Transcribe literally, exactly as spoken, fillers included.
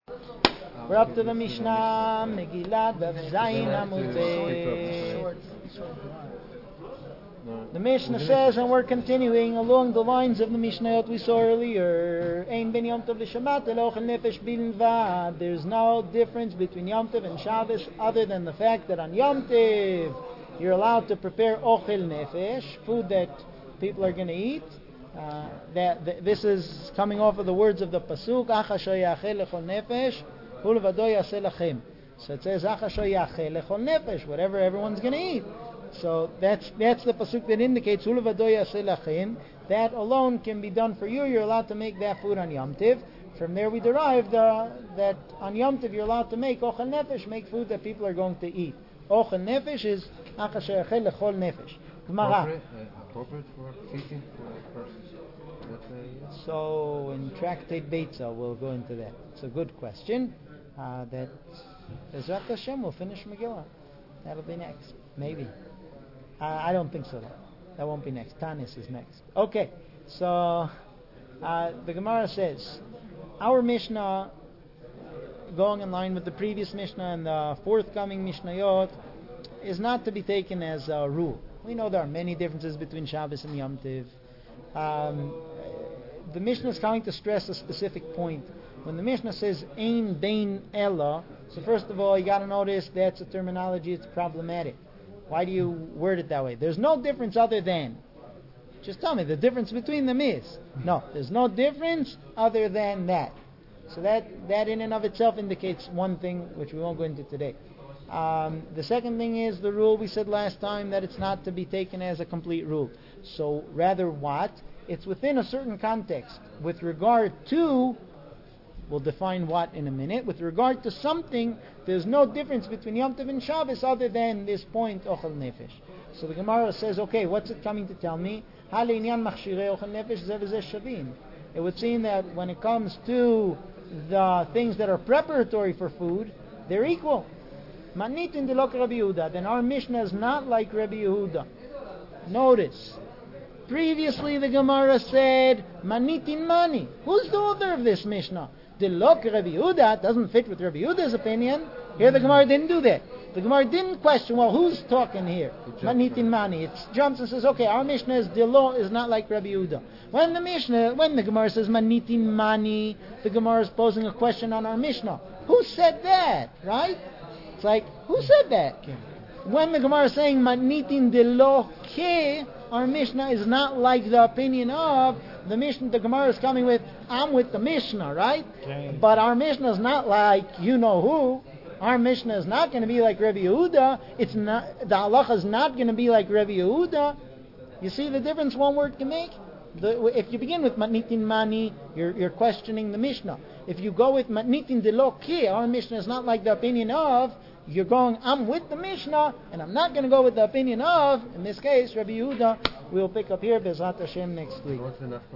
We're up to the Mishnah, Megillat, B'Av Zayin Amud Beis. The Mishnah says, and we're continuing along the lines of the Mishnah that we saw earlier. Ein ben Yom Tov l'Shabbat elo ochel nefesh bilvad. There's no difference between Yom Tov and Shabbos other than the fact that on Yom Tov you're allowed to prepare ochel nefesh, food that people are going to eat. Uh, that th- this is coming off of the words of the pasuk, Ach asher yachel lechol nefesh, hu levado yaseh lachem. So it says, Ach asher yachel lechol nefesh, whatever everyone's going to eat. So that's that's the pasuk that indicates hu levado yaseh lachem. That alone can be done for you. You're allowed to make that food on Yom Tiv. From there we derived uh, that on Yom Tiv you're allowed to make ochel nefesh, make food that people are going to eat. Ochel nefesh is Ach asher yachel lechol nefesh. Gemara. Appropriate for feeding for persons. Uh, so in Tractate Beitza we'll go into that. It's a good question. Uh, that Bezrat Hashem will finish Megillah. That'll be next, maybe. Uh, I don't think so. Though. That won't be next. Tanis is next. Okay, so uh, the Gemara says our Mishnah, going in line with the previous Mishnah and the forthcoming Mishnayot, is not to be taken as a rule. We know there are many differences between Shabbos and Yom Tiv. Um, the Mishnah is trying to stress a specific point. When the Mishnah says Ein Bein Ella, so first of all, you got to notice that's a terminology. It's problematic. Why do you word it that way? There's no difference other than. Just tell me the difference between them is. No, there's no difference other than that. So that that in and of itself indicates one thing, which we won't go into today. Um, the second thing is the rule we said last time that it's not to be taken as a complete rule. So rather what? It's within a certain context. With regard to, we'll define what in a minute. With regard to something, there's no difference between Yom Tov and Shabbos other than this point, Ochel Nefesh. So the Gemara says, okay, what's it coming to tell me? It would seem that when it comes to the things that are preparatory for food, they're equal. Manitin de lok Rabbi Yehuda. Then our Mishnah is not like Rabbi Yehuda. Notice, previously the Gemara said Manitin mani. Who's the author of this Mishnah? De lok Rabbi Yehuda doesn't fit with Rabbi Yehuda's opinion. Here the Gemara didn't do that. The Gemara didn't question, well, who's talking here? Manitin mani. It jumps and says, okay, our Mishnah is de lo is not like Rabbi Yehuda. When the Mishnah, when the Gemara says Manitin mani, the Gemara is posing a question on our Mishnah. Who said that? Right? It's like, who said that? When the Gemara is saying Manitin de lo ke, our Mishnah is not like the opinion of the Mishnah. The Gemara is coming with, I'm with the Mishnah, right? Okay. But our Mishnah is not like you know who. Our Mishnah is not going to be like Rabbi Yehuda. It's not, the halacha is not going to be like Rabbi Yehuda. You see the difference one word can make? The, if you begin with Matnitin Mani, you're, you're questioning the Mishnah. If you go with Matnitin de lo ki, our Mishnah is not like the opinion of, you're going, I'm with the Mishnah, and I'm not going to go with the opinion of, in this case, Rabbi Yehuda. We'll pick up here, Bezrat Hashem, next week.